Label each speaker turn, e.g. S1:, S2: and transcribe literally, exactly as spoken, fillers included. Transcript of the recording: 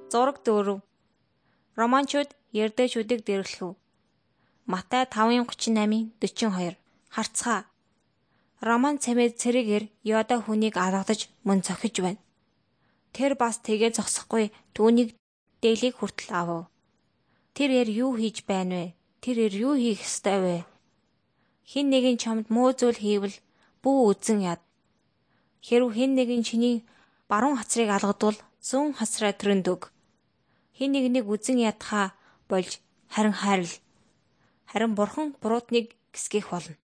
S1: Зураг дөрөв. Романчууд ярдээчүүдийг дэрлэв. Матай тавын гучин восемь дөрвөн хоёр. Харцгаа. Роман цамид цэрэгээр Йода хүнийг алгадаж мөн цохиж байна. Тэр бас тэгээ зогсохгүй түүнийг дээлийг хүртэл авав. Тэр эр юу хийж байна вэ? Тэр эр юу хийх ёстой вэ? Хэн нэгэн чамд муу зүйл хийвэл бүү үзэн яд. Хэрв хэн нэгэн чиний баруун хацрыг алгадвал зүүн хацраа төрөнд өг. Хэн нэгнийг үзэн ядхаа болж харин хайрл. Харин бурхан буруутныг гисгэх болно.